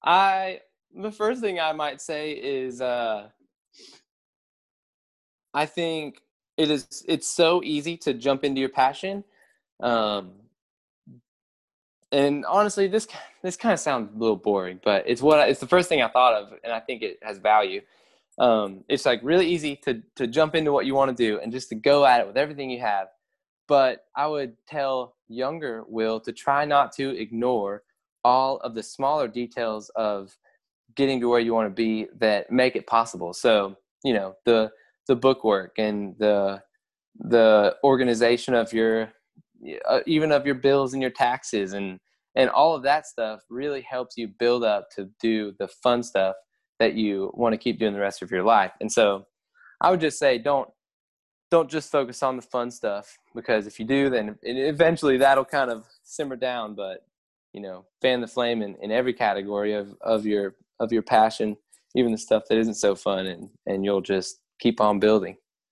I the first thing I might say is I think it's so easy to jump into your passion. Um, and honestly, this kind of sounds a little boring, but it's the first thing I thought of, and I think it has value. It's like really easy to jump into what you want to do and just to go at it with everything you have. But I would tell younger Will to try not to ignore all of the smaller details of getting to where you want to be that make it possible. So, the book work and the organization of your even of your bills and your taxes and all of that stuff really helps you build up to do the fun stuff that you want to keep doing the rest of your life. And so I would just say don't just focus on the fun stuff, because if you do, then eventually that'll kind of simmer down. But fan the flame in every category of your passion, even the stuff that isn't so fun, and you'll just keep on building.